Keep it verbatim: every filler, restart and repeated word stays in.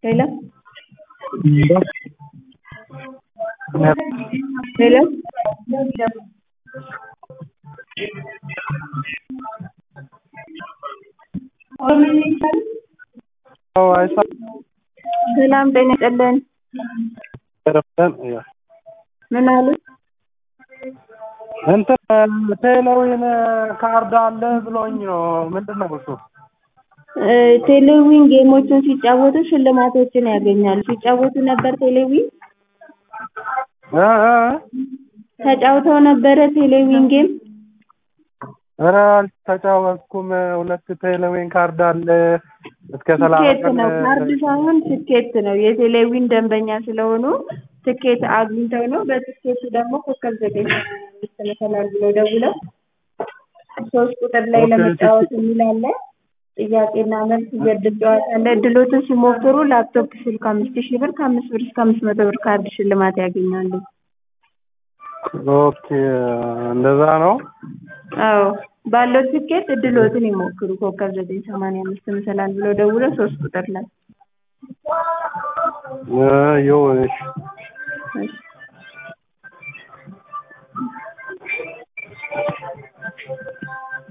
Hello? Hello? Oh, I saw ሰላም ጤና ይስጥልን። ረፍተን ያ ምን አሉ? እንትን ቴሌዊን ካርድ አለ ብሎኝ ነው። ምንድነው እሱ? ቴሌዊን ጌሞችን ሲጫወቱ ሽልማቶችን ያገኛሉ። ሲጫወቱ ነበር ቴሌዊን? እ እ ተጫውተው ነበር ቴሌዊን ጌም? ኧረ አልተጫወትኩም። ሁለት ቴሌዊን ካርድ አለ እስከ ሰላሳ ትኬት ቀን ነው፣ ካርድ ሳይሆን ትኬት ነው። የቴሌዊን ደንበኛ ስለሆኑ ትኬት አግኝተው ነው። በትኬቱ ደግሞ ኮከብ ዘጠኝ ይስተካከላል ብለው ደውለው ሶስት ቁጥር ላይ ለመጫወት የሚላለ ጥያቄና መልስ የድል ጨዋታ አለ። ድሎትን ሲሞክሩ ላፕቶፕ ስልክ አምስት ሺህ ብር ከአምስት ብር እስከ አምስት መቶ ብር ካርድ ሽልማት ያገኛሉ። ኦኬ እንደዛ ነው። አዎ ባለው ትኬት ድሎትን ይሞክሩ። ኮከብ ዘጠኝ ሰማንያ አምስት መሰላል ብለው ደውለው ሶስት ቁጥር ላይ እ ይኸውልሽ እሺ